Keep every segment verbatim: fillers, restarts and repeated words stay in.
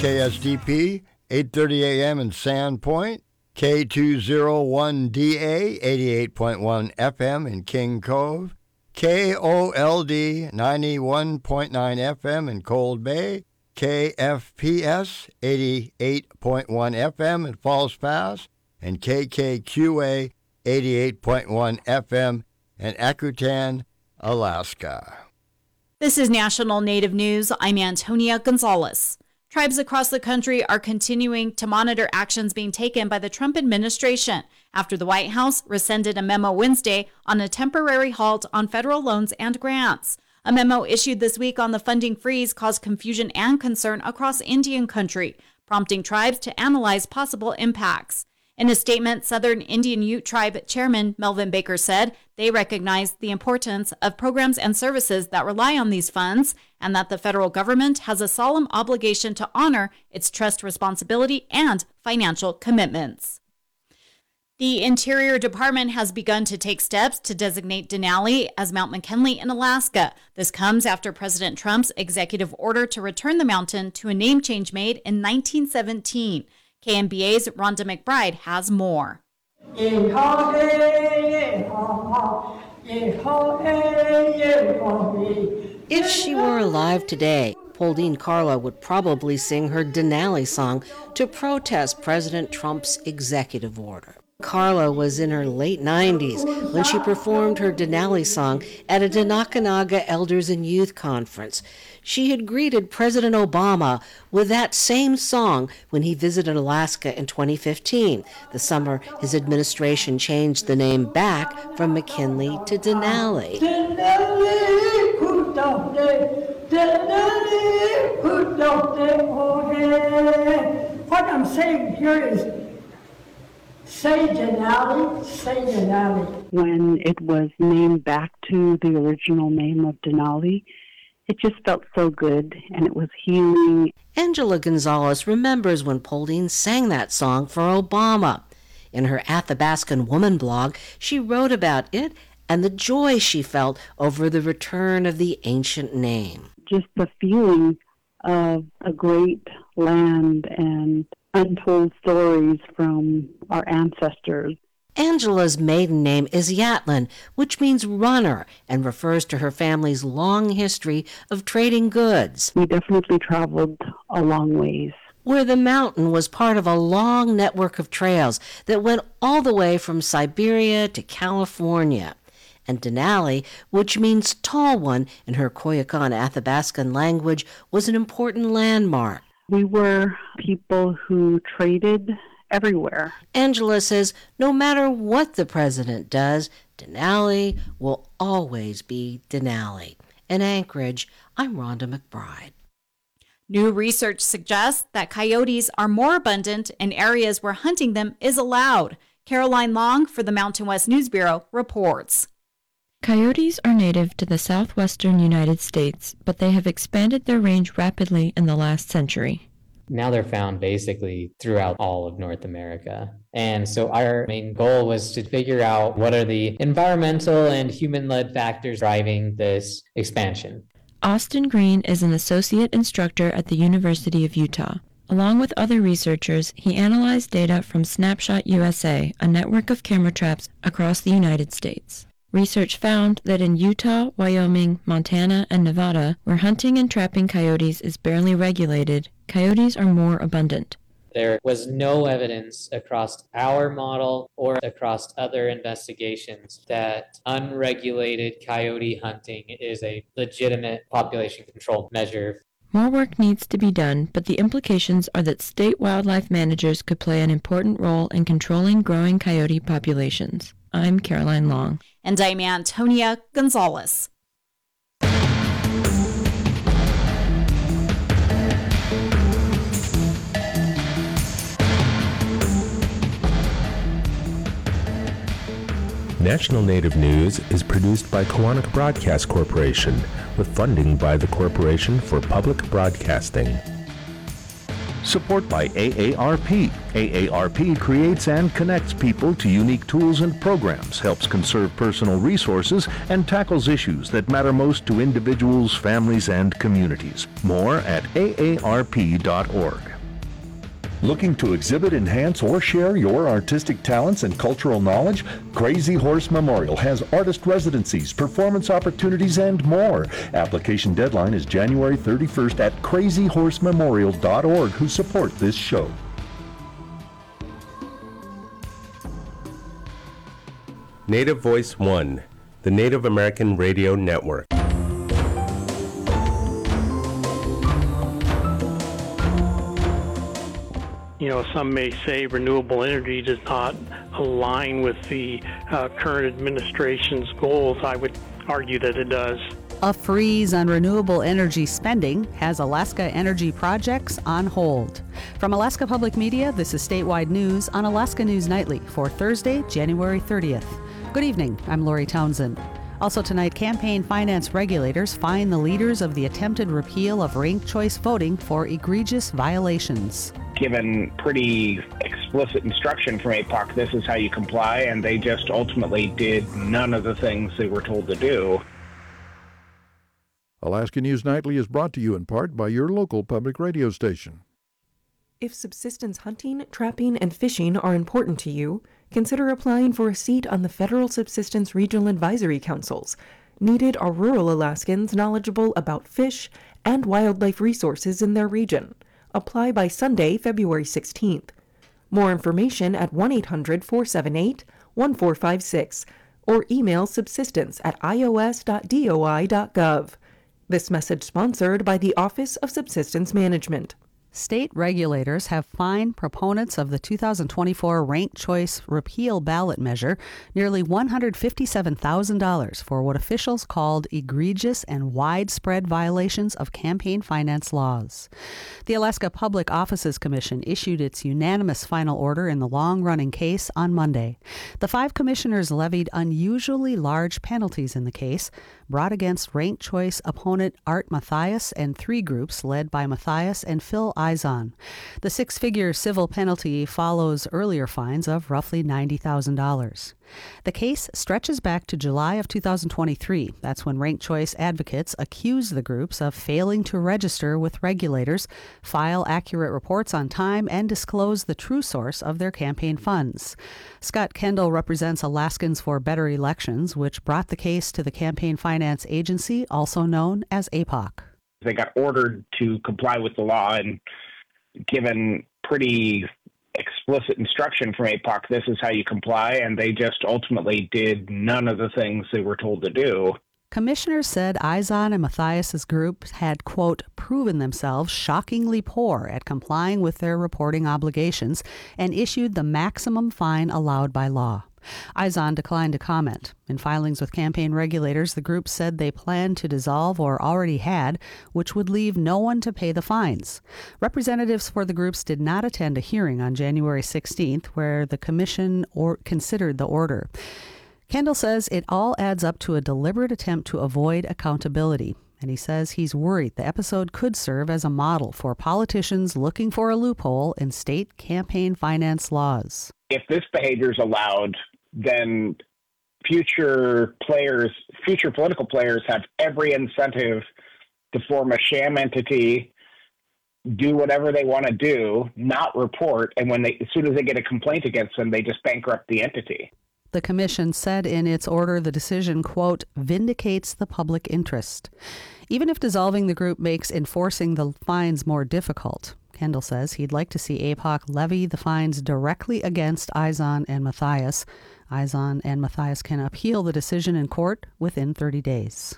K S D P, eight thirty a.m. in Sandpoint, K two oh one D A, eighty-eight point one F M in King Cove, K O L D, ninety-one point nine F M in Cold Bay, K F P S, eighty-eight point one F M in Falls Pass, and K K Q A, eighty-eight point one F M in Akutan, Alaska. This is National Native News. I'm Antonia Gonzalez. Tribes across the country are continuing to monitor actions being taken by the Trump administration after the White House rescinded a memo Wednesday on a temporary halt on federal loans and grants. A memo issued this week on the funding freeze caused confusion and concern across Indian country, prompting tribes to analyze possible impacts. In a statement, Southern Indian Ute Tribe Chairman Melvin Baker said they recognize the importance of programs and services that rely on these funds and that the federal government has a solemn obligation to honor its trust responsibility and financial commitments. The Interior Department has begun to take steps to designate Denali as Mount McKinley in Alaska. This comes after President Trump's executive order to return the mountain to a name change made in nineteen seventeen. K M B A's Rhonda McBride has more. If she were alive today, Pauline Carla would probably sing her Denali song to protest President Trump's executive order. Carla was in her late nineties when she performed her Denali song at a Denakanaga Elders and Youth Conference. She had greeted President Obama with that same song when he visited Alaska in twenty fifteen. The summer, his administration changed the name back from McKinley to Denali. What I'm saying here is, say Denali, say Denali. When it was named back to the original name of Denali, it just felt so good, and it was healing. Angela Gonzalez remembers when Pauline sang that song for Obama. In her Athabascan Woman blog, she wrote about it and the joy she felt over the return of the ancient name. Just the feeling of a great land and untold stories from our ancestors. Angela's maiden name is Yatlin, which means runner, and refers to her family's long history of trading goods. We definitely traveled a long ways. Where the mountain was part of a long network of trails that went all the way from Siberia to California. And Denali, which means tall one in her Koyukon Athabascan language, was an important landmark. We were people who traded everywhere. Angela says no matter what the president does, Denali will always be Denali. In Anchorage, I'm Rhonda McBride. New research suggests that coyotes are more abundant in areas where hunting them is allowed. Caroline Long for the Mountain West News Bureau reports. Coyotes are native to the southwestern United States, but they have expanded their range rapidly in the last century. Now they're found basically throughout all of North America. And so our main goal was to figure out what are the environmental and human-led factors driving this expansion. Austin Green is an associate instructor at the University of Utah. Along with other researchers, he analyzed data from Snapshot U S A, a network of camera traps across the United States. Research found that in Utah, Wyoming, Montana, and Nevada, where hunting and trapping coyotes is barely regulated, coyotes are more abundant. There was no evidence across our model or across other investigations that unregulated coyote hunting is a legitimate population control measure. More work needs to be done, but the implications are that state wildlife managers could play an important role in controlling growing coyote populations. I'm Caroline Long. And I'm Antonia Gonzalez. National Native News is produced by Koahnic Broadcast Corporation with funding by the Corporation for Public Broadcasting. Support by A A R P. A A R P creates and connects people to unique tools and programs, helps conserve personal resources, and tackles issues that matter most to individuals, families, and communities. More at A A R P dot org. Looking to exhibit, enhance, or share your artistic talents and cultural knowledge? Crazy Horse Memorial has artist residencies, performance opportunities, and more. Application deadline is January thirty-first at crazy horse memorial dot org, who support this show. Native Voice One, the Native American Radio Network. You know, some may say renewable energy does not align with the uh, current administration's goals. I would argue that it does. A freeze on renewable energy spending has Alaska energy projects on hold. From Alaska Public Media, this is Statewide News on Alaska News Nightly for Thursday, January thirtieth. Good evening, I'm Lori Townsend. Also tonight, campaign finance regulators fine the leaders of the attempted repeal of ranked choice voting for egregious violations. Given pretty explicit instruction from A P O C, this is how you comply, and they just ultimately did none of the things they were told to do. Alaska News Nightly is brought to you in part by your local public radio station. If subsistence hunting, trapping, and fishing are important to you, consider applying for a seat on the Federal Subsistence Regional Advisory Councils. Needed are rural Alaskans knowledgeable about fish and wildlife resources in their region. Apply by Sunday, February sixteenth. More information at one eight hundred, four seven eight, one four five six or email subsistence at i o s dot d o i dot gov. This message sponsored by the Office of Subsistence Management. State regulators have fined proponents of the two thousand twenty-four ranked choice repeal ballot measure nearly one hundred fifty-seven thousand dollars for what officials called egregious and widespread violations of campaign finance laws. The Alaska Public Offices Commission issued its unanimous final order in the long-running case on Monday. The five commissioners levied unusually large penalties in the case, brought against ranked choice opponent Art Mathias and three groups led by Mathias and Phil Izon. The six-figure civil penalty follows earlier fines of roughly ninety thousand dollars. The case stretches back to July of two thousand twenty-three. That's when ranked choice advocates accused the groups of failing to register with regulators, file accurate reports on time, and disclose the true source of their campaign funds. Scott Kendall represents Alaskans for Better Elections, which brought the case to the Campaign Finance Agency, also known as A P O C. They got ordered to comply with the law, and given pretty explicit instruction from A P O C, this is how you comply, and they just ultimately did none of the things they were told to do. Commissioners said Izon and Mathias's group had, quote, proven themselves shockingly poor at complying with their reporting obligations and issued the maximum fine allowed by law. Izon declined to comment. In filings with campaign regulators, the group said they planned to dissolve or already had, which would leave no one to pay the fines. Representatives for the groups did not attend a hearing on January sixteenth where the commission or considered the order. Kendall says it all adds up to a deliberate attempt to avoid accountability, and he says he's worried the episode could serve as a model for politicians looking for a loophole in state campaign finance laws. If this behavior is allowed, then future players, future political players have every incentive to form a sham entity, do whatever they want to do, not report, and when they, as soon as they get a complaint against them, they just bankrupt the entity. The commission said in its order the decision, quote, vindicates the public interest. Even if dissolving the group makes enforcing the fines more difficult, Kendall says he'd like to see A P O C levy the fines directly against Izon and Mathias. Izon and Mathias can appeal the decision in court within thirty days.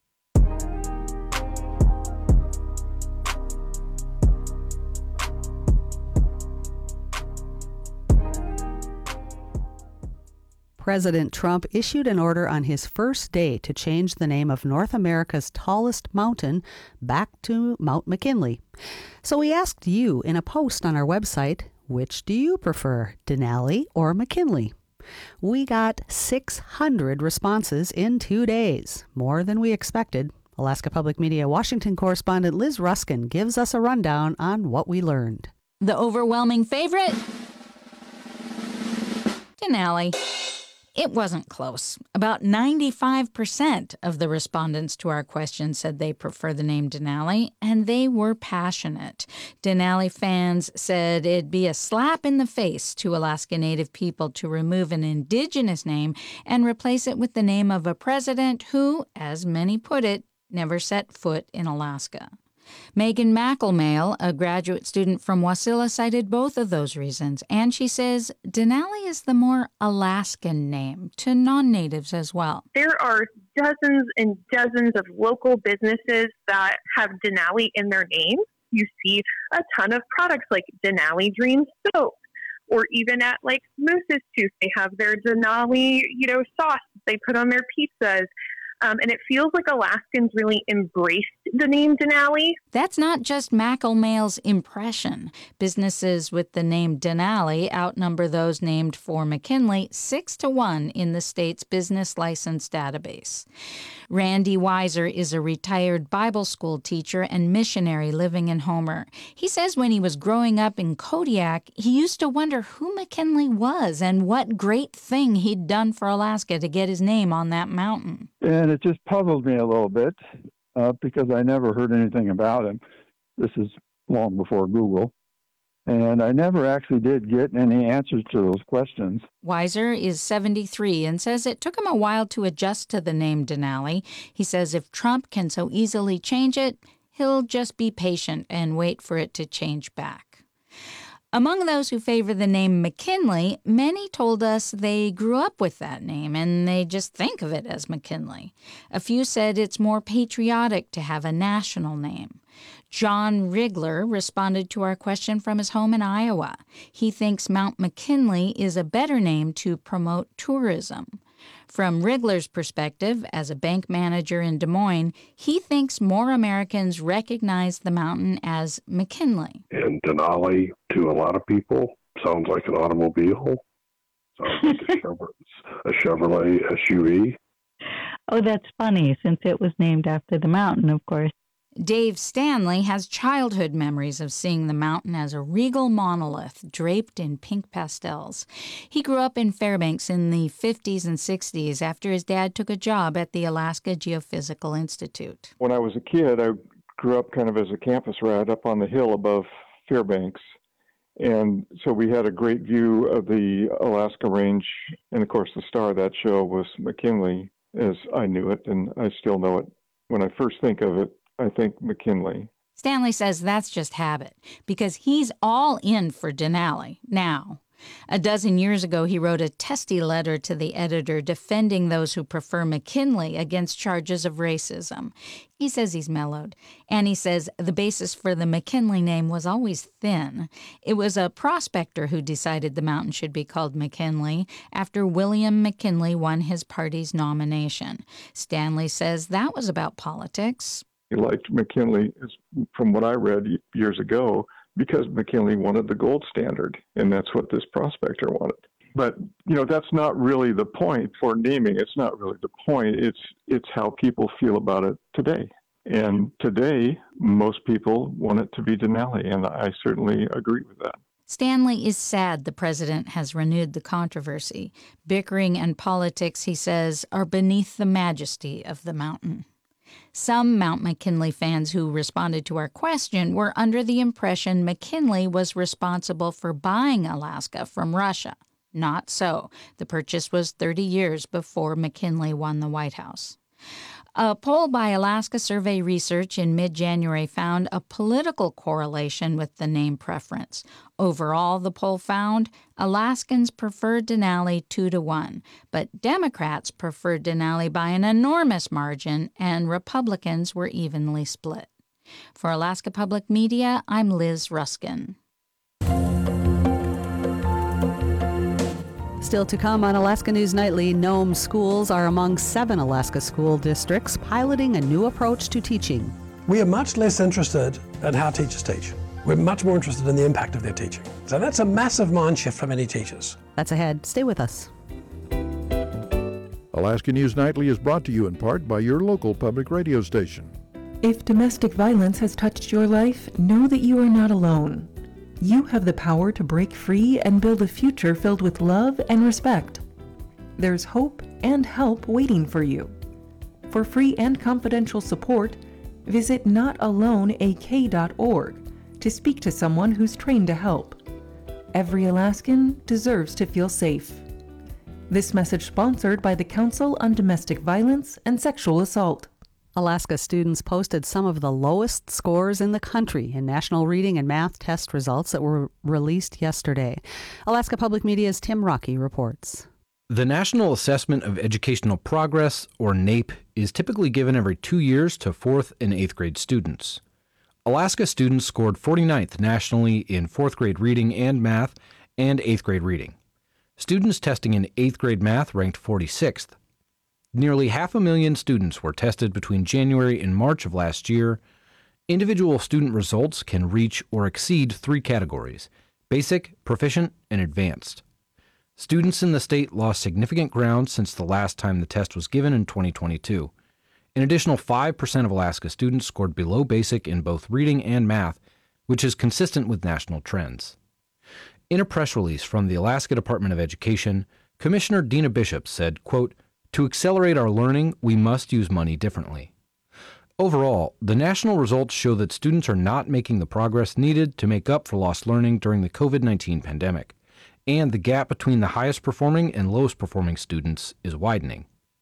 President Trump issued an order on his first day to change the name of North America's tallest mountain back to Mount McKinley. So we asked you in a post on our website, which do you prefer, Denali or McKinley? We got six hundred responses in two days, more than we expected. Alaska Public Media Washington correspondent Liz Ruskin gives us a rundown on what we learned. The overwhelming favorite? Denali. It wasn't close. About ninety-five percent of the respondents to our question said they prefer the name Denali, and they were passionate. Denali fans said it'd be a slap in the face to Alaska Native people to remove an indigenous name and replace it with the name of a president who, as many put it, never set foot in Alaska. Megan McElmail, a graduate student from Wasilla, cited both of those reasons, and she says Denali is the more Alaskan name to non-natives as well. There are dozens and dozens of local businesses that have Denali in their name. You see a ton of products like Denali Dream Soap, or even at like Moose's Tooth, they have their Denali, you know, sauce they put on their pizzas. Um, and it feels like Alaskans really embraced the name Denali. That's not just McElmail's impression. Businesses with the name Denali outnumber those named for McKinley six to one in the state's business license database. Randy Weiser is a retired Bible school teacher and missionary living in Homer. He says when he was growing up in Kodiak, he used to wonder who McKinley was and what great thing he'd done for Alaska to get his name on that mountain. And it just puzzled me a little bit uh, because I never heard anything about him. This is long before Google. And I never actually did get any answers to those questions. Weiser is seventy-three and says it took him a while to adjust to the name Denali. He says if Trump can so easily change it, he'll just be patient and wait for it to change back. Among those who favor the name McKinley, many told us they grew up with that name and they just think of it as McKinley. A few said it's more patriotic to have a national name. John Rigler responded to our question from his home in Iowa. He thinks Mount McKinley is a better name to promote tourism. From Rigler's perspective, as a bank manager in Des Moines, he thinks more Americans recognize the mountain as McKinley. And Denali, to a lot of people, sounds like an automobile. Sounds like a Chevrolet, a Chevrolet S U V. Oh, that's funny, since it was named after the mountain, of course. Dave Stanley has childhood memories of seeing the mountain as a regal monolith draped in pink pastels. He grew up in Fairbanks in the fifties and sixties after his dad took a job at the Alaska Geophysical Institute. When I was a kid, I grew up kind of as a campus rat up on the hill above Fairbanks. And so we had a great view of the Alaska Range. And of course, the star of that show was McKinley, as I knew it, and I still know it. When I first think of it, I think McKinley. Stanley says that's just habit, because he's all in for Denali now. A dozen years ago, he wrote a testy letter to the editor defending those who prefer McKinley against charges of racism. He says he's mellowed, and he says the basis for the McKinley name was always thin. It was a prospector who decided the mountain should be called McKinley after William McKinley won his party's nomination. Stanley says that was about politics. He liked McKinley, from what I read years ago, because McKinley wanted the gold standard, and that's what this prospector wanted. But, you know, that's not really the point for naming. It's not really the point. It's it's how people feel about it today. And today, most people want it to be Denali, and I certainly agree with that. Stanley is sad the president has renewed the controversy. Bickering and politics, he says, are beneath the majesty of the mountain. Some Mount McKinley fans who responded to our question were under the impression McKinley was responsible for buying Alaska from Russia. Not so. The purchase was thirty years before McKinley won the White House. A poll by Alaska Survey Research in mid-January found a political correlation with the name preference. Overall, the poll found Alaskans preferred Denali two to one, but Democrats preferred Denali by an enormous margin, and Republicans were evenly split. For Alaska Public Media, I'm Liz Ruskin. Still to come on Alaska News Nightly, Nome schools are among seven Alaska school districts piloting a new approach to teaching. We are much less interested in how teachers teach. We're much more interested in the impact of their teaching. So that's a massive mind shift for many teachers. That's ahead. Stay with us. Alaska News Nightly is brought to you in part by your local public radio station. If domestic violence has touched your life, know that you are not alone. You have the power to break free and build a future filled with love and respect. There's hope and help waiting for you. For free and confidential support, visit not alone a k dot org to speak to someone who's trained to help. Every Alaskan deserves to feel safe. This message sponsored by the Council on Domestic Violence and Sexual Assault. Alaska students posted some of the lowest scores in the country in national reading and math test results that were released yesterday. Alaska Public Media's Tim Rocky reports. The National Assessment of Educational Progress, or NAEP, is typically given every two years to fourth and eighth grade students. Alaska students scored forty-ninth nationally in fourth grade reading and math and eighth grade reading. Students testing in eighth grade math ranked forty-sixth. Nearly half a million students were tested between January and March of last year. Individual student results can reach or exceed three categories: basic, proficient, and advanced. Students in the state lost significant ground since the last time the test was given in twenty twenty-two. An additional five percent of Alaska students scored below basic in both reading and math, which is consistent with national trends. In a press release from the Alaska Department of Education, Commissioner Dina Bishop said, quote, "To accelerate our learning, we must use money differently." Overall, the national results show that students are not making the progress needed to make up for lost learning during the covid nineteen pandemic, and the gap between the highest performing and lowest performing students is widening.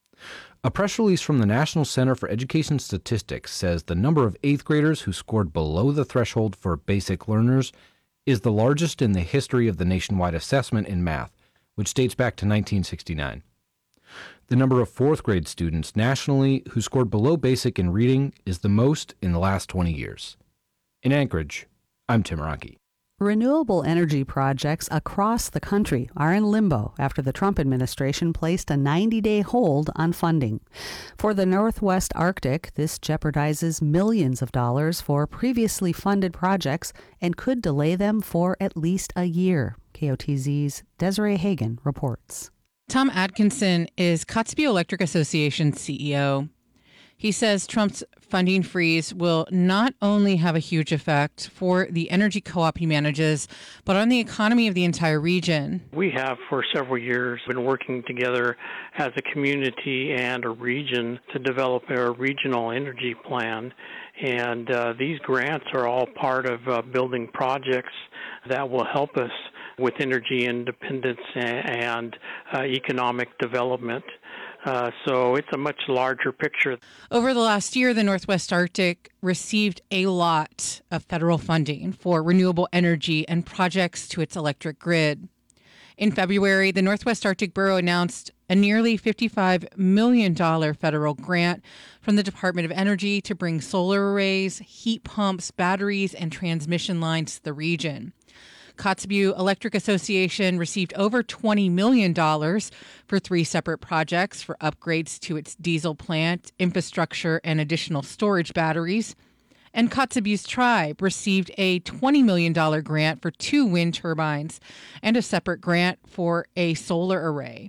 A press release from the National Center for Education Statistics says the number of eighth graders who scored below the threshold for basic learners is the largest in the history of the nationwide assessment in math, which dates back to nineteen sixty-nine. The number of fourth grade students nationally who scored below basic in reading is the most in the last twenty years. In Anchorage, I'm Tim Rocky. Renewable energy projects across the country are in limbo after the Trump administration placed a ninety-day hold on funding. For the Northwest Arctic, this jeopardizes millions of dollars for previously funded projects and could delay them for at least a year. K O T Z's Desiree Hagen reports. Tom Atkinson is Kotzebue Electric Association C E O. He says Trump's funding freeze will not only have a huge effect for the energy co-op he manages, but on the economy of the entire region. We have for several years been working together as a community and a region to develop a regional energy plan. And uh, these grants are all part of uh, building projects that will help us with energy independence and uh, economic development. Uh, so it's a much larger picture. Over the last year, the Northwest Arctic received a lot of federal funding for renewable energy and projects to its electric grid. In February, the Northwest Arctic Borough announced a nearly fifty-five million dollars federal grant from the Department of Energy to bring solar arrays, heat pumps, batteries, and transmission lines to the region. Kotzebue Electric Association received over twenty million dollars for three separate projects for upgrades to its diesel plant, infrastructure, and additional storage batteries. And Kotzebue's Tribe received a twenty million dollars grant for two wind turbines and a separate grant for a solar array.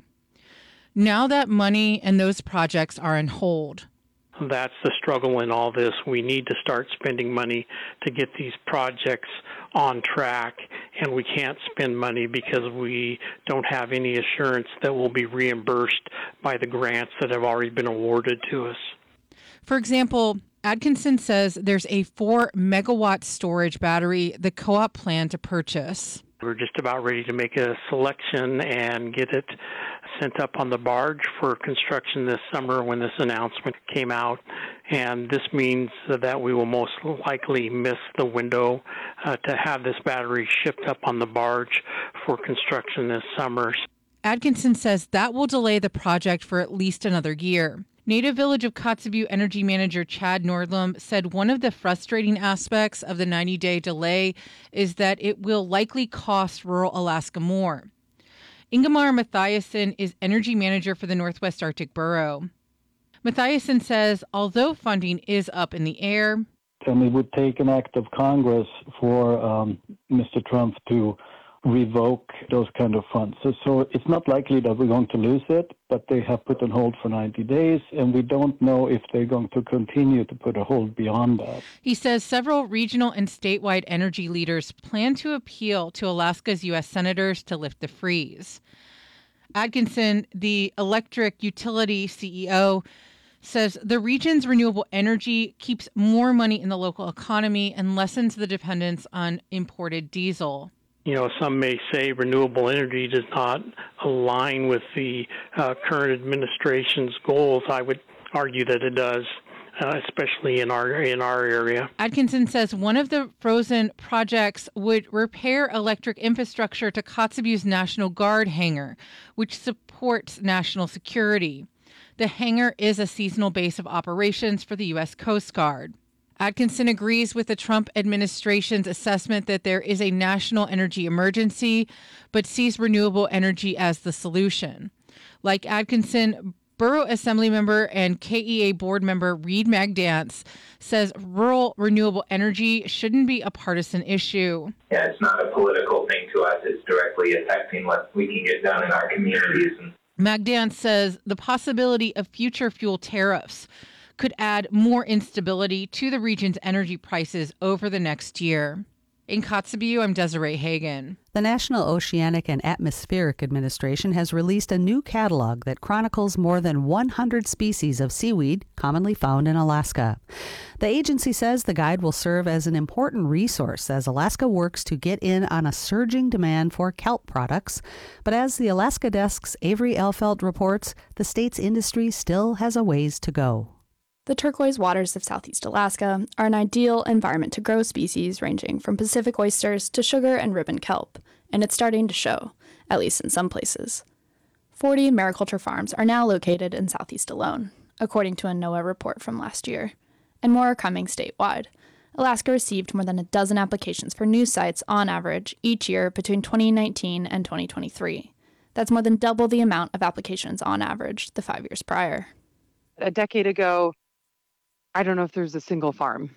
Now that money and those projects are on hold. That's the struggle in all this. We need to start spending money to get these projects on track, and we can't spend money because we don't have any assurance that we'll be reimbursed by the grants that have already been awarded to us. For example, Atkinson says there's a four megawatt storage battery the co-op planned to purchase. We're just about ready to make a selection and get it sent up on the barge for construction this summer when this announcement came out. And this means that we will most likely miss the window uh, to have this battery shipped up on the barge for construction this summer. Atkinson says that will delay the project for at least another year. Native Village of Kotzebue Energy Manager Chad Nordlum said one of the frustrating aspects of the ninety-day delay is that it will likely cost rural Alaska more. Ingemar Mathiasen is Energy Manager for the Northwest Arctic Borough. Mathiasen says although funding is up in the air, and it would take an act of Congress for um, Mister Trump to revoke those kind of funds. So, so it's not likely that we're going to lose it, but they have put on hold for ninety days, and we don't know if they're going to continue to put a hold beyond that. He says several regional and statewide energy leaders plan to appeal to Alaska's U S senators to lift the freeze. Atkinson, the electric utility C E O, says the region's renewable energy keeps more money in the local economy and lessens the dependence on imported diesel. You know, some may say renewable energy does not align with the uh, current administration's goals. I would argue that it does, uh, especially in our in our area. Atkinson says one of the frozen projects would repair electric infrastructure to Kotzebue's National Guard hangar, which supports national security. The hangar is a seasonal base of operations for the U S Coast Guard. Atkinson agrees with the Trump administration's assessment that there is a national energy emergency, but sees renewable energy as the solution. Like Atkinson, Borough Assembly member and K E A board member Reed Magdance says rural renewable energy shouldn't be a partisan issue. Yeah, it's not a political thing to us. It's directly affecting what we can get done in our communities. Magdance says the possibility of future fuel tariffs could add more instability to the region's energy prices over the next year. In Kotzebue, I'm Desiree Hagen. The National Oceanic and Atmospheric Administration has released a new catalog that chronicles more than one hundred species of seaweed commonly found in Alaska. The agency says the guide will serve as an important resource as Alaska works to get in on a surging demand for kelp products. But as the Alaska Desk's Avery Elfelt reports, the state's industry still has a ways to go. The turquoise waters of southeast Alaska are an ideal environment to grow species ranging from Pacific oysters to sugar and ribbon kelp, and it's starting to show, at least in some places. forty mariculture farms are now located in southeast alone, according to a NOAA report from last year, and more are coming statewide. Alaska received more than a dozen applications for new sites on average each year between twenty nineteen and twenty twenty-three. That's more than double the amount of applications on average the five years prior. A decade ago, I don't know if there's a single farm.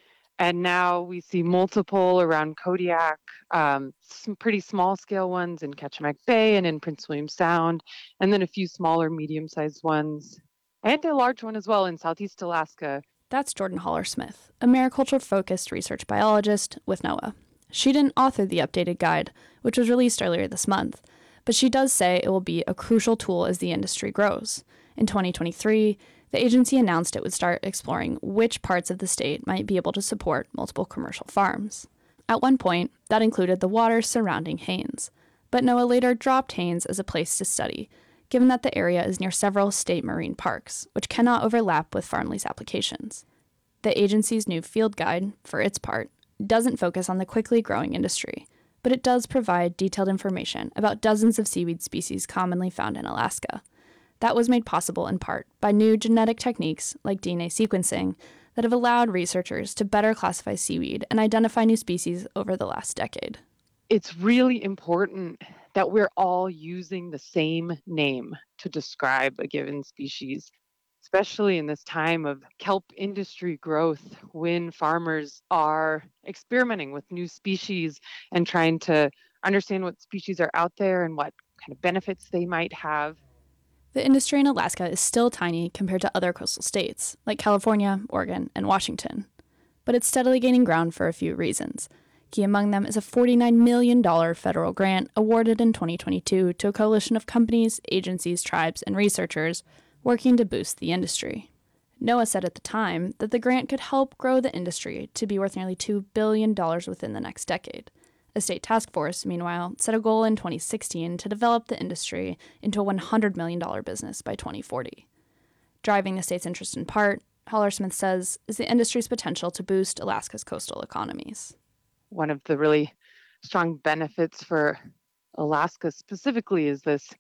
And now we see multiple around Kodiak, um, some pretty small scale ones in Ketchimak Bay and in Prince William Sound, and then a few smaller, medium-sized ones, and a large one as well in Southeast Alaska. That's Jordan Haller-Smith, a mariculture-focused research biologist with NOAA. She didn't author the updated guide, which was released earlier this month, but she does say it will be a crucial tool as the industry grows. In twenty twenty-three, the agency announced it would start exploring which parts of the state might be able to support multiple commercial farms. At one point, that included the waters surrounding Haines, but NOAA later dropped Haines as a place to study, given that the area is near several state marine parks, which cannot overlap with farm lease applications. The agency's new field guide, for its part, doesn't focus on the quickly growing industry, but it does provide detailed information about dozens of seaweed species commonly found in Alaska. That was made possible in part by new genetic techniques like D N A sequencing that have allowed researchers to better classify seaweed and identify new species over the last decade. It's really important that we're all using the same name to describe a given species, especially in this time of kelp industry growth when farmers are experimenting with new species and trying to understand what species are out there and what kind of benefits they might have. The industry in Alaska is still tiny compared to other coastal states, like California, Oregon, and Washington. But it's steadily gaining ground for a few reasons. Key among them is a forty-nine million dollars federal grant awarded in twenty twenty-two to a coalition of companies, agencies, tribes, and researchers working to boost the industry. NOAA said at the time that the grant could help grow the industry to be worth nearly two billion dollars within the next decade. A state task force, meanwhile, set a goal in twenty sixteen to develop the industry into a one hundred million dollars business by twenty forty. Driving the state's interest in part, Haller-Smith says, is the industry's potential to boost Alaska's coastal economies. One of the really strong benefits for Alaska specifically is this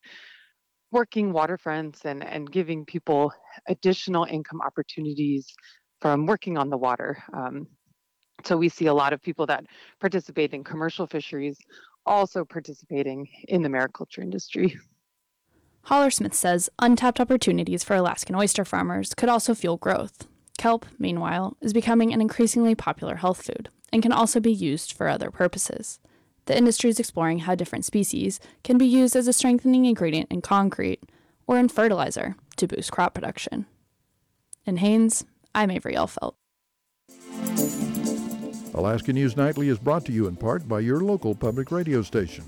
working waterfronts and, and giving people additional income opportunities from working on the water. Um, So we see a lot of people that participate in commercial fisheries also participating in the mariculture industry. Haller-Smith says untapped opportunities for Alaskan oyster farmers could also fuel growth. Kelp, meanwhile, is becoming an increasingly popular health food and can also be used for other purposes. The industry is exploring how different species can be used as a strengthening ingredient in concrete or in fertilizer to boost crop production. In Haines, I'm Avery Elfelt. Alaska News Nightly is brought to you in part by your local public radio station.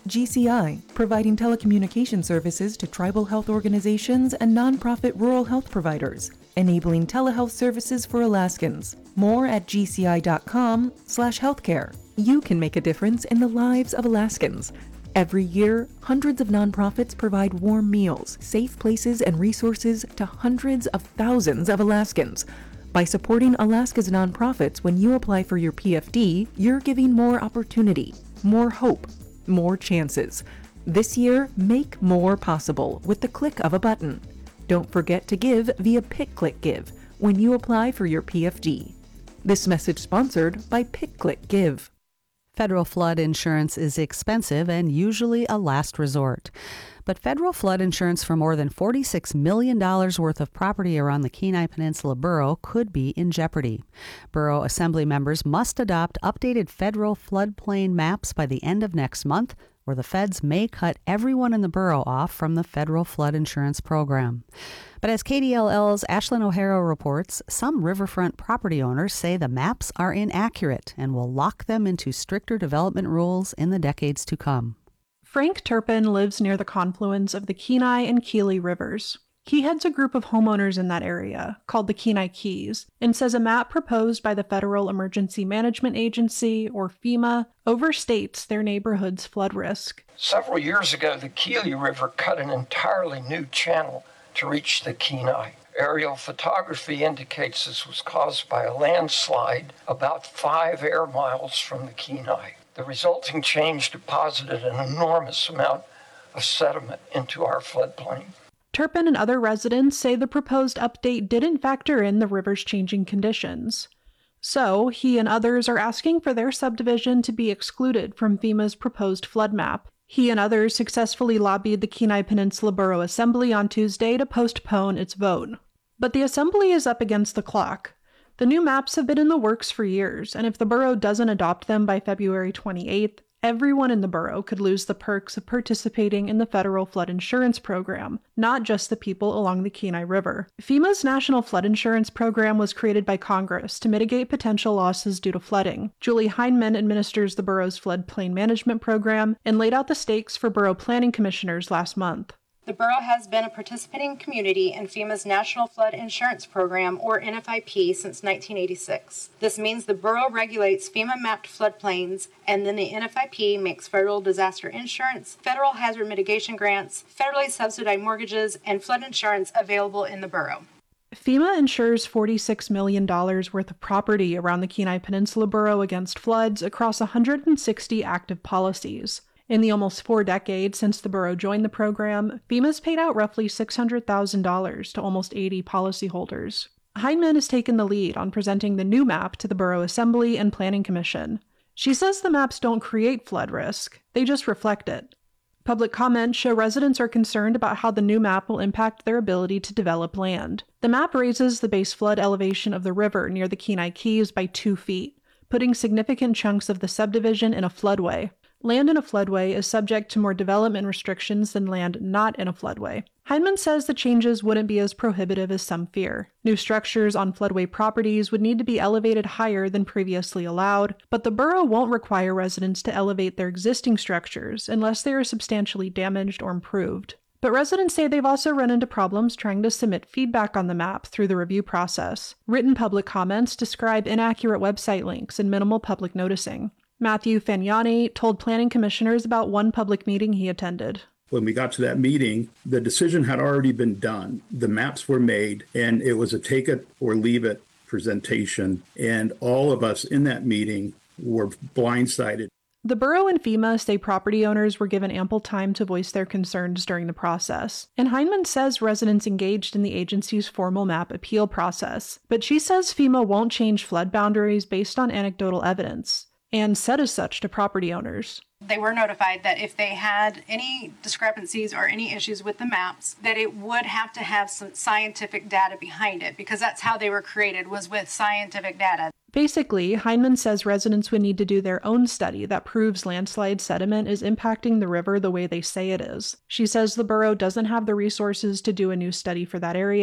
G C I, providing telecommunication services to tribal health organizations and nonprofit rural health providers, enabling telehealth services for Alaskans. More at gci.com slash healthcare. You can make a difference in the lives of Alaskans. Every year, hundreds of nonprofits provide warm meals, safe places, and resources to hundreds of thousands of Alaskans. By supporting Alaska's nonprofits when you apply for your P F D, you're giving more opportunity, more hope, more chances. This year, make more possible with the click of a button. Don't forget to give via PickClickGive when you apply for your P F D. This message sponsored by PickClickGive. Federal flood insurance is expensive and usually a last resort. But federal flood insurance for more than forty-six million dollars worth of property around the Kenai Peninsula Borough could be in jeopardy. Borough Assembly members must adopt updated federal floodplain maps by the end of next month, or the feds may cut everyone in the borough off from the federal flood insurance program. But as K D L L's Ashlyn O'Hara reports, some riverfront property owners say the maps are inaccurate and will lock them into stricter development rules in the decades to come. Frank Turpin lives near the confluence of the Kenai and Keeley rivers. He heads a group of homeowners in that area, called the Kenai Keys, and says a map proposed by the Federal Emergency Management Agency, or FEMA, overstates their neighborhood's flood risk. Several years ago, the Keeley River cut an entirely new channel to reach the Kenai. Aerial photography indicates this was caused by a landslide about five air miles from the Kenai. The resulting change deposited an enormous amount of sediment into our floodplain. Turpin and other residents say the proposed update didn't factor in the river's changing conditions. So, he and others are asking for their subdivision to be excluded from FEMA's proposed flood map. He and others successfully lobbied the Kenai Peninsula Borough Assembly on Tuesday to postpone its vote. But the Assembly is up against the clock. The new maps have been in the works for years, and if the borough doesn't adopt them by February twenty-eighth, everyone in the borough could lose the perks of participating in the federal flood insurance program, not just the people along the Kenai River. FEMA's National Flood Insurance Program was created by Congress to mitigate potential losses due to flooding. Julie Heineman administers the borough's floodplain management program and laid out the stakes for borough planning commissioners last month. The borough has been a participating community in FEMA's National Flood Insurance Program, or N F I P, since nineteen eighty-six. This means the borough regulates FEMA-mapped floodplains, and then the N F I P makes federal disaster insurance, federal hazard mitigation grants, federally subsidized mortgages, and flood insurance available in the borough. FEMA insures forty-six million dollars worth of property around the Kenai Peninsula Borough against floods across one hundred sixty active policies. In the almost four decades since the borough joined the program, FEMA's paid out roughly six hundred thousand dollars to almost eighty policyholders. Heineman has taken the lead on presenting the new map to the Borough Assembly and Planning Commission. She says the maps don't create flood risk, they just reflect it. Public comments show residents are concerned about how the new map will impact their ability to develop land. The map raises the base flood elevation of the river near the Kenai Keys by two feet, putting significant chunks of the subdivision in a floodway. Land in a floodway is subject to more development restrictions than land not in a floodway. Heineman says the changes wouldn't be as prohibitive as some fear. New structures on floodway properties would need to be elevated higher than previously allowed, but the borough won't require residents to elevate their existing structures unless they are substantially damaged or improved. But residents say they've also run into problems trying to submit feedback on the map through the review process. Written public comments describe inaccurate website links and minimal public noticing. Matthew Fagnani told planning commissioners about one public meeting he attended. When we got to that meeting, the decision had already been done. The maps were made, and it was a take it or leave it presentation. And all of us in that meeting were blindsided. The borough and FEMA say property owners were given ample time to voice their concerns during the process. And Heineman says residents engaged in the agency's formal map appeal process. But she says FEMA won't change flood boundaries based on anecdotal evidence, and said as such to property owners. They were notified that if they had any discrepancies or any issues with the maps, that it would have to have some scientific data behind it, because that's how they were created, was with scientific data. Basically, Heineman says residents would need to do their own study that proves landslide sediment is impacting the river the way they say it is. She says the borough doesn't have the resources to do a new study for that area,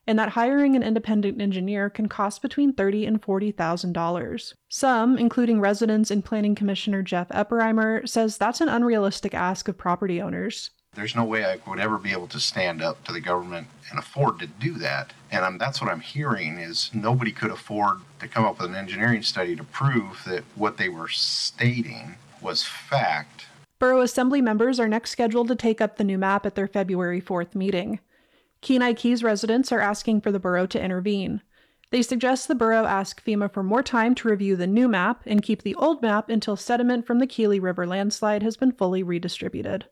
and that hiring an independent engineer can cost between thirty thousand dollars and forty thousand dollars. Some, including residents and Planning Commissioner Jeff Eppheimer, says that's an unrealistic ask of property owners. There's no way I would ever be able to stand up to the government and afford to do that. And I'm, that's what I'm hearing is nobody could afford to come up with an engineering study to prove that what they were stating was fact. Borough Assembly members are next scheduled to take up the new map at their February fourth meeting. Kenai Keys residents are asking for the borough to intervene. They suggest the borough ask FEMA for more time to review the new map and keep the old map until sediment from the Keeley River landslide has been fully redistributed.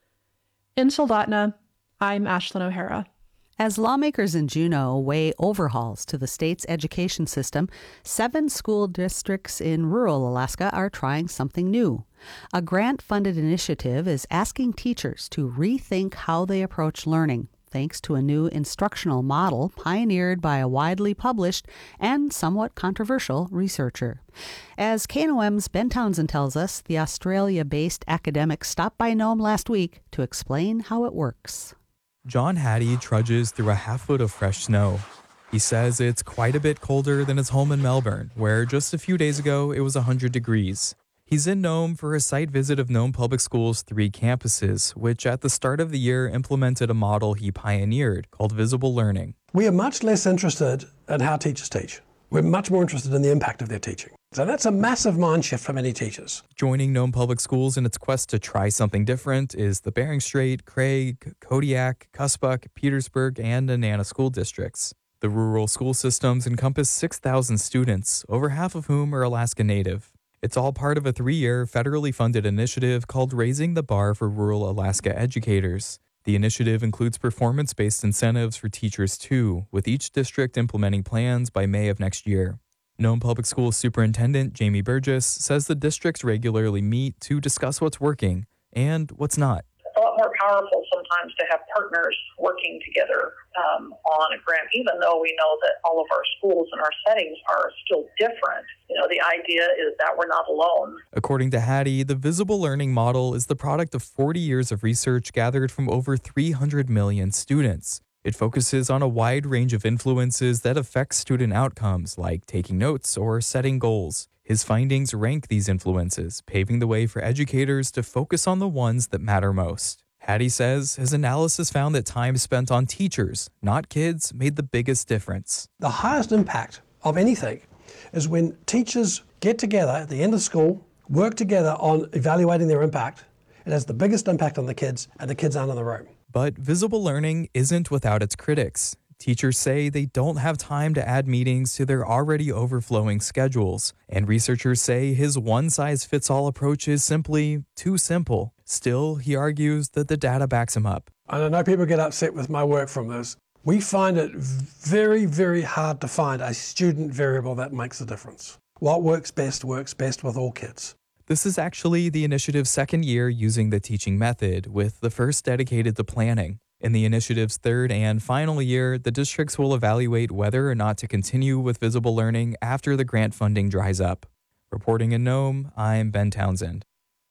In Soldotna, I'm Ashlyn O'Hara. As lawmakers in Juneau weigh overhauls to the state's education system, seven school districts in rural Alaska are trying something new. A grant-funded initiative is asking teachers to rethink how they approach learning, thanks to a new instructional model pioneered by a widely published and somewhat controversial researcher. As K N O M's Ben Townsend tells us, the Australia-based academic stopped by Nome last week to explain how it works. John Hattie trudges through a half foot of fresh snow. He says it's quite a bit colder than his home in Melbourne, where just a few days ago it was one hundred degrees. He's in Nome for a site visit of Nome Public Schools' three campuses, which at the start of the year implemented a model he pioneered called visible learning. We are much less interested in how teachers teach. We're much more interested in the impact of their teaching. So that's a massive mind shift for many teachers. Joining Nome Public Schools in its quest to try something different is the Bering Strait, Craig, Kodiak, Cuspuk, Petersburg, and Anana school districts. The rural school systems encompass six thousand students, over half of whom are Alaska Native. It's all part of a three-year federally funded initiative called Raising the Bar for Rural Alaska Educators. The initiative includes performance-based incentives for teachers too, with each district implementing plans by May of next year. Nome Public Schools Superintendent Jamie Burgess says the districts regularly meet to discuss what's working and what's not. It's a lot more powerful sometimes to have partners working together um, on a grant, even though we know that all of our schools and our settings are still different. You know, the idea is that we're not alone. According to Hattie, the visible learning model is the product of forty years of research gathered from over three hundred million students. It focuses on a wide range of influences that affect student outcomes, like taking notes or setting goals. His findings rank these influences, paving the way for educators to focus on the ones that matter most. Hattie says his analysis found that time spent on teachers, not kids, made the biggest difference. The highest impact of anything is when teachers get together at the end of school, work together on evaluating their impact. It has the biggest impact on the kids, and the kids aren't in the room. But visible learning isn't without its critics. Teachers say they don't have time to add meetings to their already overflowing schedules, and researchers say his one-size-fits-all approach is simply too simple. Still, he argues that the data backs him up. And I know people get upset with my work from this. We find it very, very hard to find a student variable that makes a difference. What works best works best with all kids. This is actually the initiative's second year using the teaching method, with the first dedicated to planning. In the initiative's third and final year, the districts will evaluate whether or not to continue with visible learning after the grant funding dries up. Reporting in Nome, I'm Ben Townsend.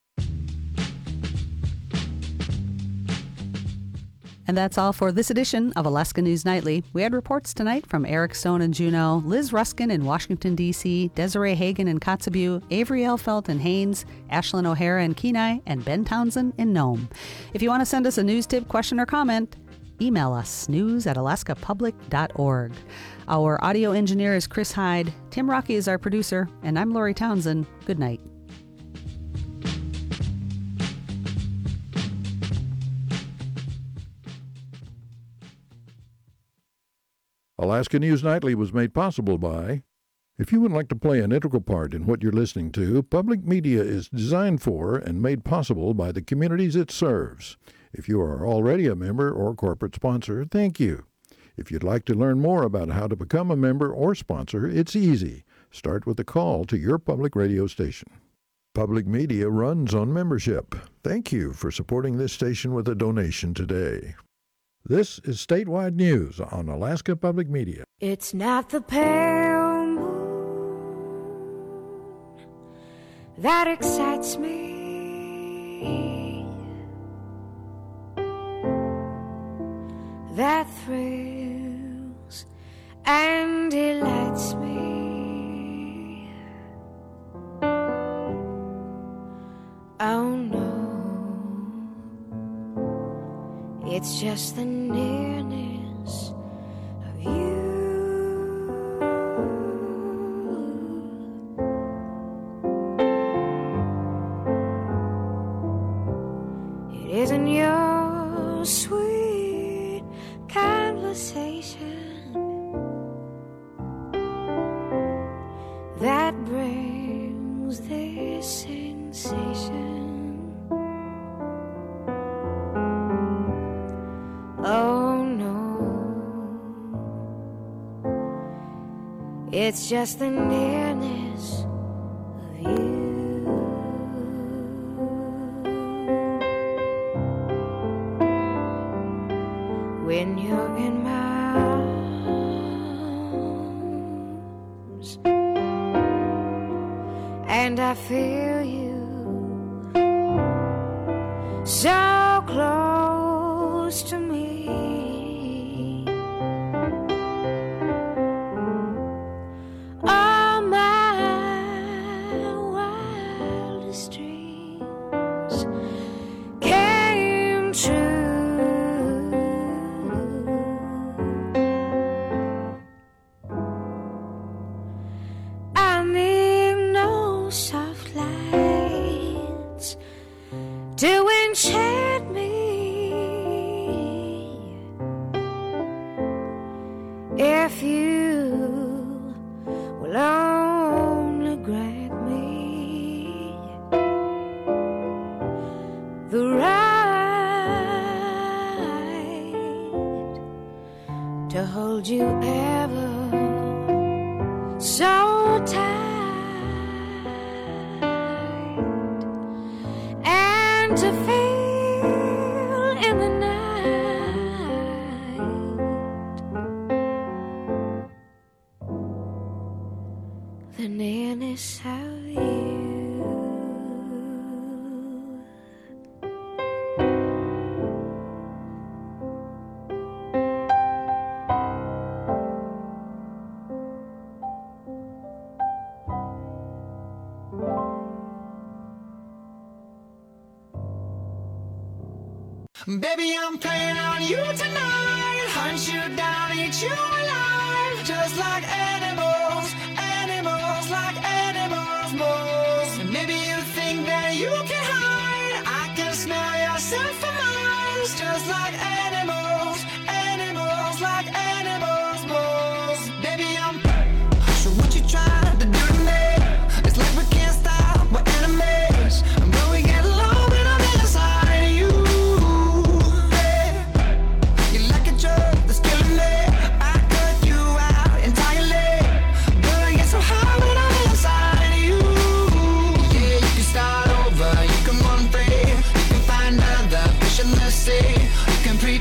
And that's all for this edition of Alaska News Nightly. We had reports tonight from Eric Stone in Juneau, Liz Ruskin in Washington, D C, Desiree Hagen in Kotzebue, Avery Elfelt in Haines, Ashlyn O'Hara in Kenai, and Ben Townsend in Nome. If you want to send us a news tip, question, or comment, email us, news at alaska public dot org. Our audio engineer is Chris Hyde. Tim Rocky is our producer, and I'm Lori Townsend. Good night. Alaska News Nightly was made possible by... If you would like to play an integral part in what you're listening to, public media is designed for and made possible by the communities it serves. If you are already a member or corporate sponsor, thank you. If you'd like to learn more about how to become a member or sponsor, it's easy. Start with a call to your public radio station. Public media runs on membership. Thank you for supporting this station with a donation today. This is Statewide News on Alaska Public Media. It's not the pale moon that excites me, that thrills and delights me. Oh no, it's just the nearness of you. It isn't your sweet conversation that brings this sensation. Oh no, it's just the nearness of you. When you're in my arms and I feel you so close to me, all my wildest dreams came true. I need no soft lights to enchant me. If you will only grant me the right to hold you ever so tight and to feel in the night the nearness of you. Baby, I'm playing on you tonight. Hunt you down, eat you alive. Just like animals, animals, like animals, moles. And maybe you think that you can hide. I can smell yourself for miles. Just like animals, animals, like animals, moles. Baby, I'm so what you trying to do to me? It's like we can't stop, we're enemies. But we get along when I'm inside of you. That's killing me. I cut you out entirely, but I get so high when I'm inside of you. Yeah, you can start over, you can run free, you can find other fish in the sea, you can pre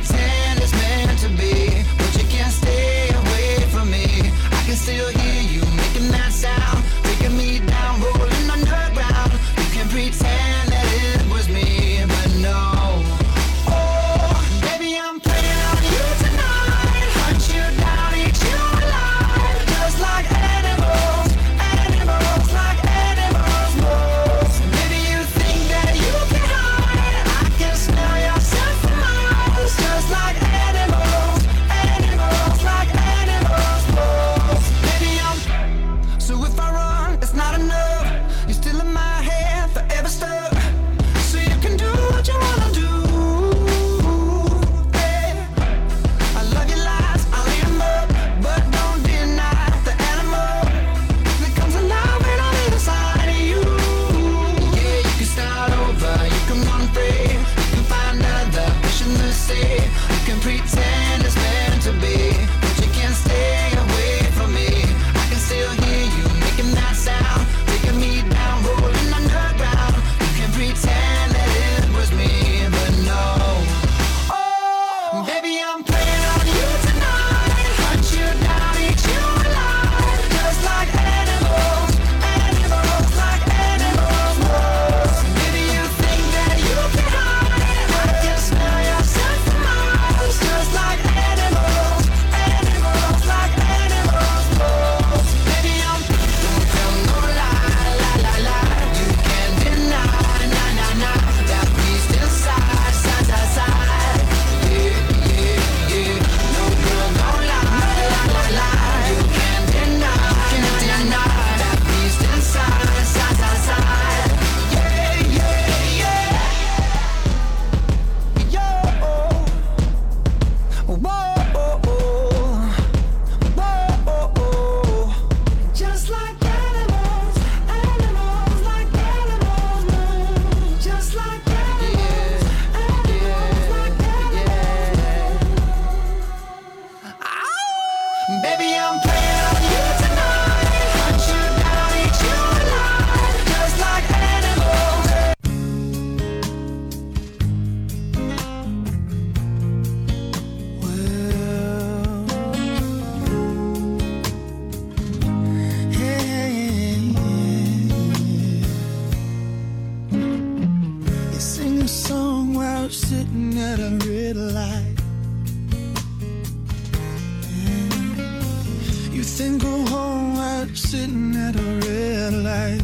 out sitting at a red light. Yeah. You think go home while sitting at a red light.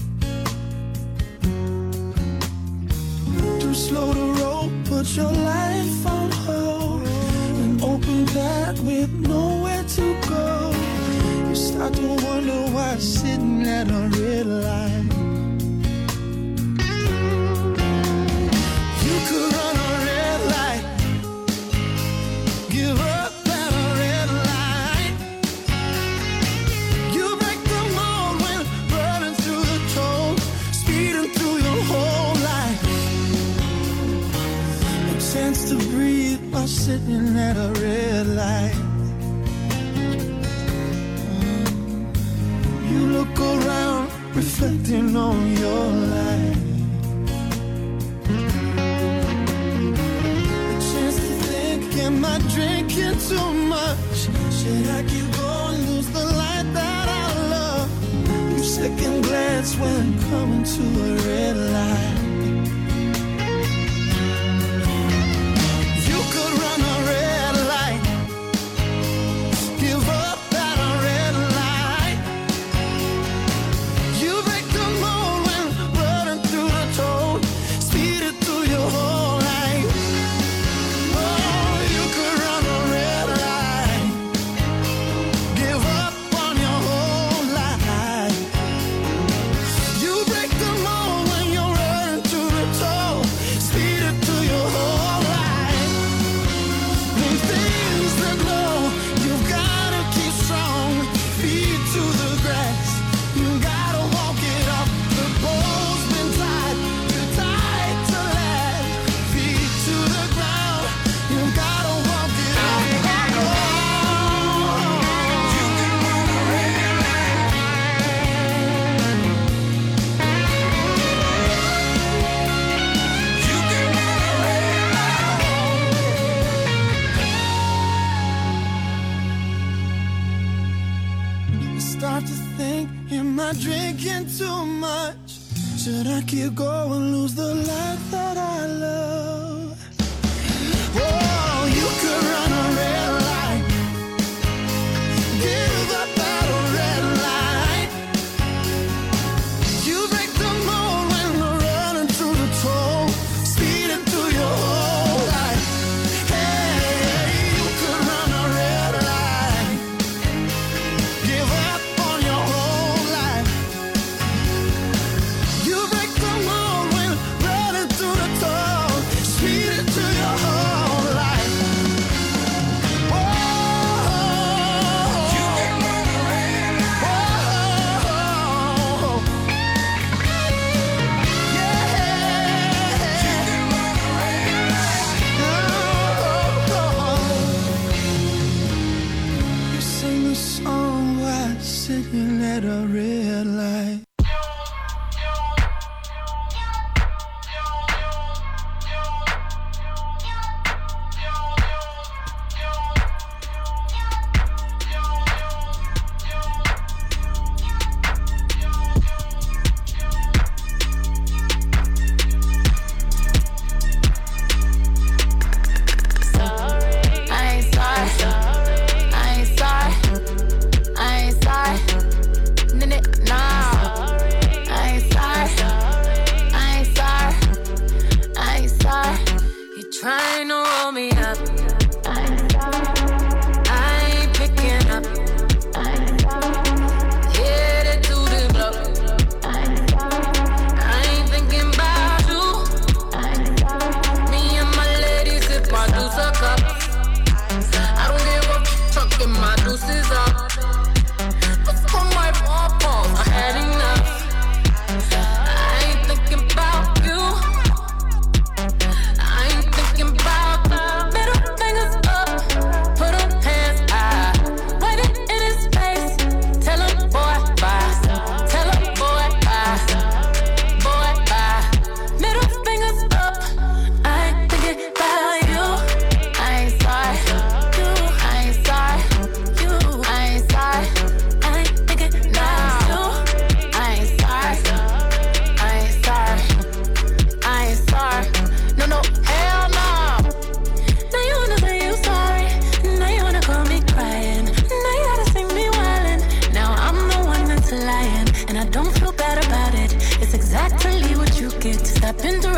Too slow to roll, put your life on hold. An open path with nowhere to go. You start to wonder why sitting at a red light. You could run a red light, give up at a red light. You break the mold when running through the toll, speeding through your whole life. A chance to breathe while sitting at a red light. You look around, reflecting on your life. Am I drinking too much? Should I keep going, lose the light that I love? You second glance when coming to a red light. You could run a red light, give up at a red light. You break the mold when running through the toll, speeding through your whole life. Drinking too much. Should I keep going, lose the life that I love? Oh, you could run a red light, give up at a red light. You break the mold when we're running through the toll, speeding through your whole life. Hey, you could run a red light, give up on your whole life. You break the mold when running through the toll.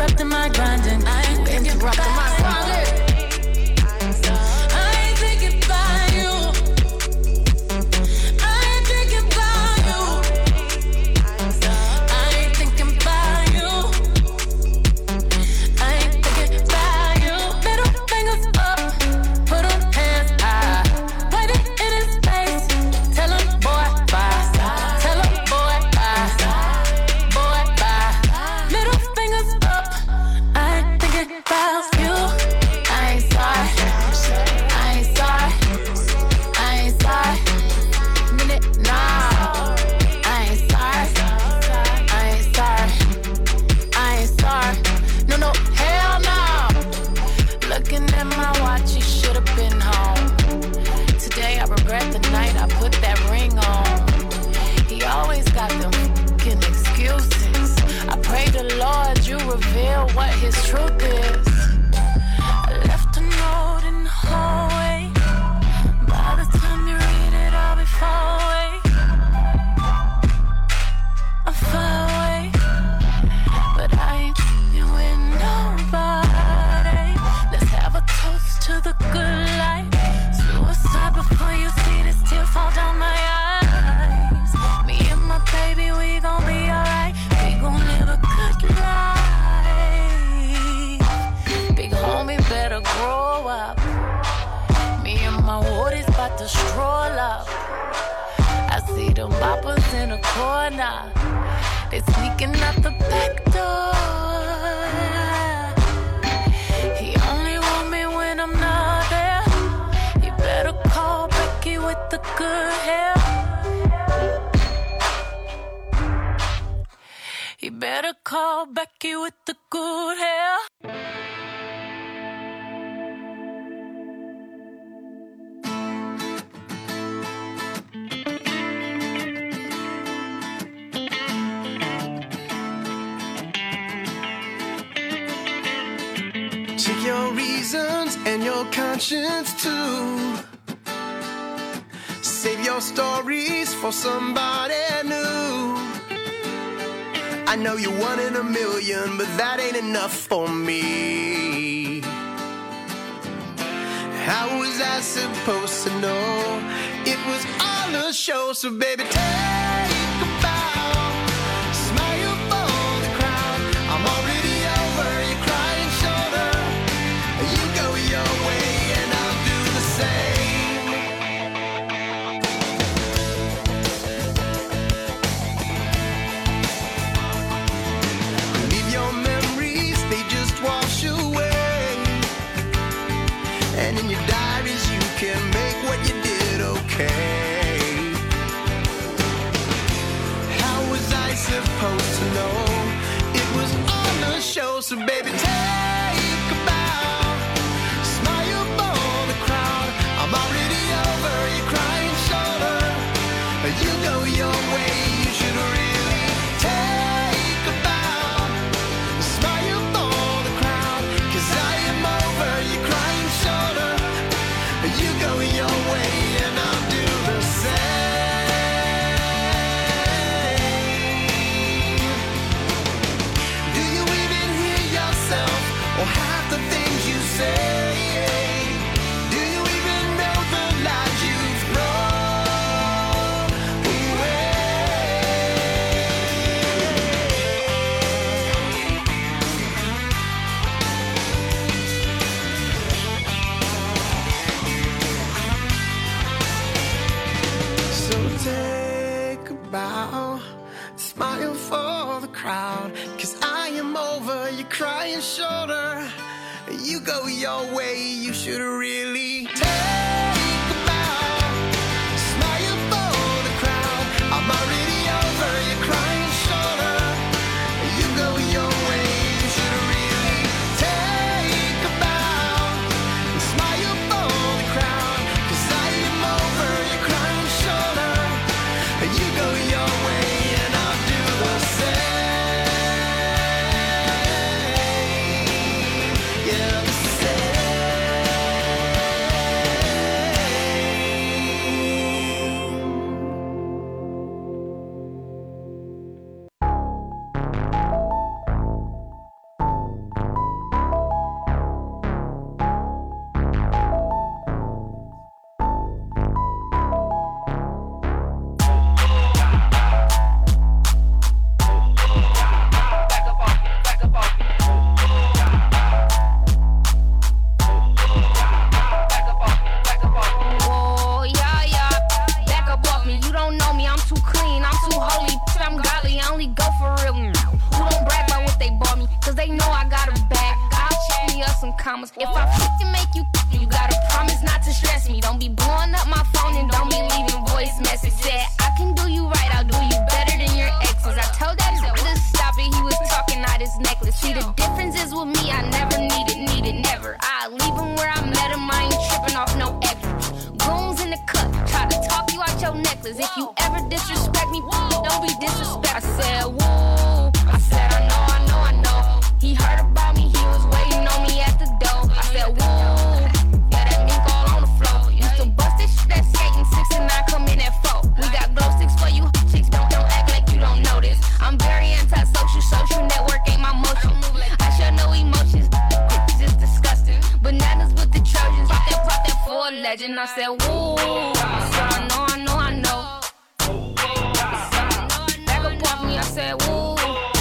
interrupting my grinding. I ain't interrupting my grinding. Reveal what his truth is. I left a note in the hallway. By the time you read it, I'll be far away. I'm far away, but I ain't f***ing with nobody. Let's have a toast to the good life. Suicide before you see this tear fall down my eyes. Me and my baby, we gon' be alright. We gon' live a good life. Better grow up. Me and my woodies about to stroll up. I see them boppers in the corner. They sneaking out the back door. He only want me when I'm not there. You better call Becky with the good hair. You better call Becky with the good hair. Your reasons and your conscience too. Save your stories for somebody new. I know you're one in a million, but that ain't enough for me. How was I supposed to know it was all a show? So baby, take a bow, smile for the crowd. I'm already over your crying shoulder. You go your way and I'll do the same. Leave your memories, they just wash away. And in your diaries you can make what you did okay. How was I supposed to know it was on a show? So baby, take a bow. I'm already over your crying shoulder. You go your way, you should really take a bow. Smile for the crowd, 'cause I am over your crying shoulder. You go your way and I'll do the same. Do you even hear yourself or half the things you say? Smile for the crowd, 'cause I am over your crying shoulder. You go your way, you should really take a bow. Smile for the crowd, I'm already over your crying shoulder. You go your way, you should really take a bow. Smile for the crowd, 'cause I am over your crying shoulder. You go your way. Yeah, the same. commas. If I fucking make you, you gotta promise not to stress me. Don't be blowing up my phone and don't be leaving voice message. Said I can do you right, I'll do you better than your exes. I told that nigga to stop it, he was talking out his necklace. See, the difference is with me, I never needed, needed, never. I leave him where I met him, I ain't tripping off no extras. Goons in the cut, try to talk you out your necklace. If you ever disrespect me, don't be disrespect. I said, whoa, I said, I know, I know, I know. He heard about me, he was waiting on me at the door. I said, whoa, yeah, that mink all on the floor. Used to bust this shit at skating, six and nine come in at four. We got glow sticks for you chicks, don't, don't act like you don't know this. I'm very anti-social, social network ain't my motion. I show no emotions, it's just disgusting. Bananas with the Trojans, pop that, pop that for a legend. I said, whoa, I said, I know, I know, I know. Back up off me, I said, whoa.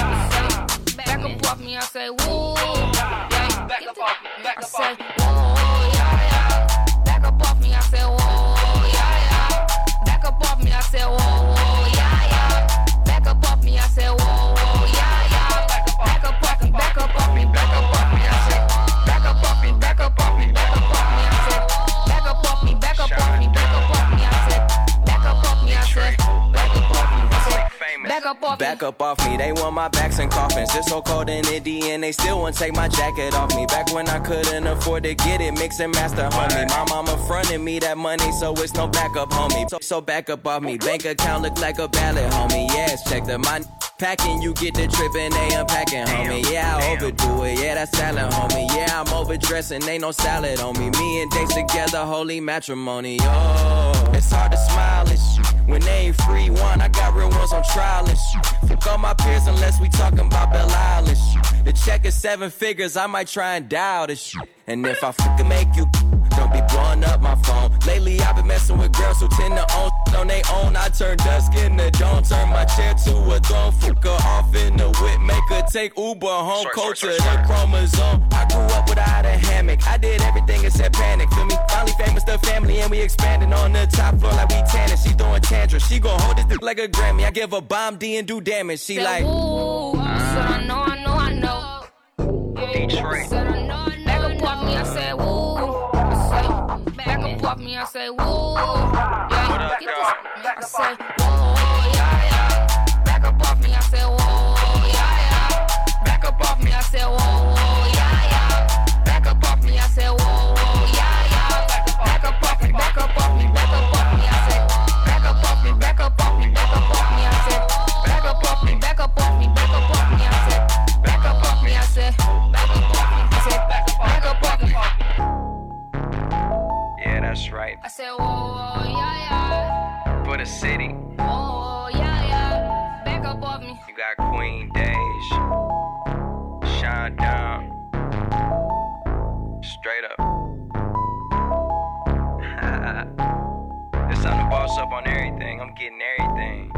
Back up off me, I say, whoa. Yeah, back up off me, back up off me. Whoa, yeah, yeah. Back up off me, I say, whoa, yeah, yeah. Back up off me, I say, whoa, yeah, yeah. Back up off me, I say, whoa, yeah, yeah. Back up off me, back up off me, back up off me, I say. Back up off me, back up off me, back up off me, I say. Back up off me, back up off me, back up off me, I say. Back up off me, I say. Back up off me, I say. Back up off me. Back up off me, they want my backs and coffins. It's so cold in Indy and they still won't take my jacket off me. Back when I couldn't afford to get it, mix and master, homie. My mama fronted me that money, so it's no backup, homie. So, so back up off me, bank account look like a ballot, homie. Yes, check the my packing, you get the trip and they unpacking, homie. Yeah, I overdo it, yeah, that's salad, homie. Yeah, I'm overdressing, ain't no salad on me. Me and Dates together, holy matrimony, oh. It's hard to smile and shit when they ain't free one. I got real ones on trial and shit. Fuck all my peers unless we talking about Belle Isle and shit. The check is seven figures, I might try and dial this shit. And if I fucking make you, don't be blowing up my phone. Lately I've been messing with girls who tend to own on they own. I turn dusk in the dawn, turn my chair to a throne. Fuck her off in the whip, make her take Uber home. Culture, the chromosome. I grew up without a hammock. I did everything except panic. Feel me? Finally famous, the family, and we expanding on the top floor like we tanning. She throwing tantrums. She gon' hold this dick like a Grammy. I give her bomb D and do damage. She said, like, ooh, I said, I know, I know, I know. Detroit. I said, I know, I know, back up off me, I said, woo. I said, back up off me, I say, woo. Yeah, get this. I say, whoa, yeah, yeah. Back up off me, I say, whoa, yeah, yeah. Back up off me, I say, whoa, yeah, yeah. Back up off me, I say, whoa, yeah, yeah. Back up off me, back up off me, back up off me, I say. Back up off me, back up off me, back up off me, I say. Back up off me, back up off me, back up off me, I say. Back up off me, I say. Back up off me, I say. Back up off me. yeah, that's right. I said, whoa, yeah, yeah. For the city, Whoa, yeah, yeah. Back up off me. you got Queen Dej, Shine Down, straight up. It's time to boss up on everything. I'm getting everything.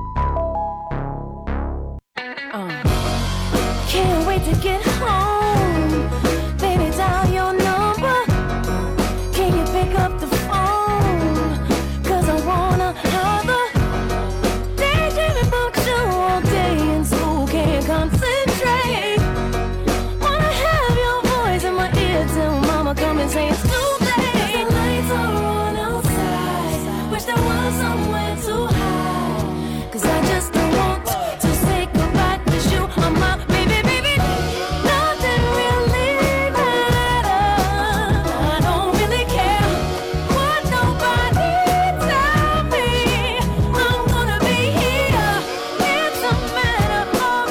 Can't wait to get home. Baby, dial your number. Can you pick up the phone? Cause I wanna have a daydreaming about you all day in school. Can't concentrate. Wanna have your voice in my ear till mama come and say it's too late. The lights are on outside. Wish there was somewhere to hide. Cause I just don't want to say goodbye. Cause you are my baby, baby. Nothing really matters. I don't really care what nobody tell me. I'm gonna be here. It's a matter of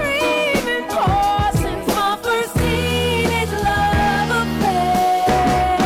extreme importance. Since my first teenage love affair.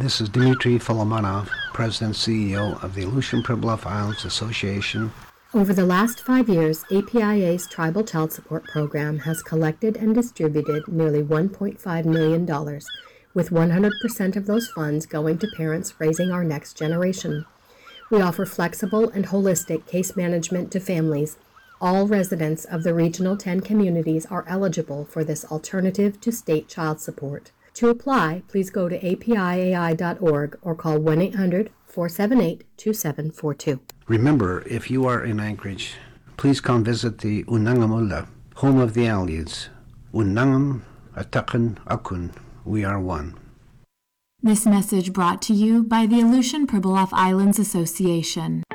This is Dmitry Filomonov, President and C E O of the Aleutian Pribilof Islands Association. Over the last five years, A P I A's Tribal Child Support Program has collected and distributed nearly one point five million dollars, with one hundred percent of those funds going to parents raising our next generation. We offer flexible and holistic case management to families. All residents of the Regional ten communities are eligible for this alternative to state child support. To apply, please go to A P I A I dot org or call one eight hundred, four seven eight, two seven four two. Remember, if you are in Anchorage, please come visit the Unangamula, home of the Aleuts. Unangam, Atakan, Akun, we are one. This message brought to you by the Aleutian Pribilof Islands Association.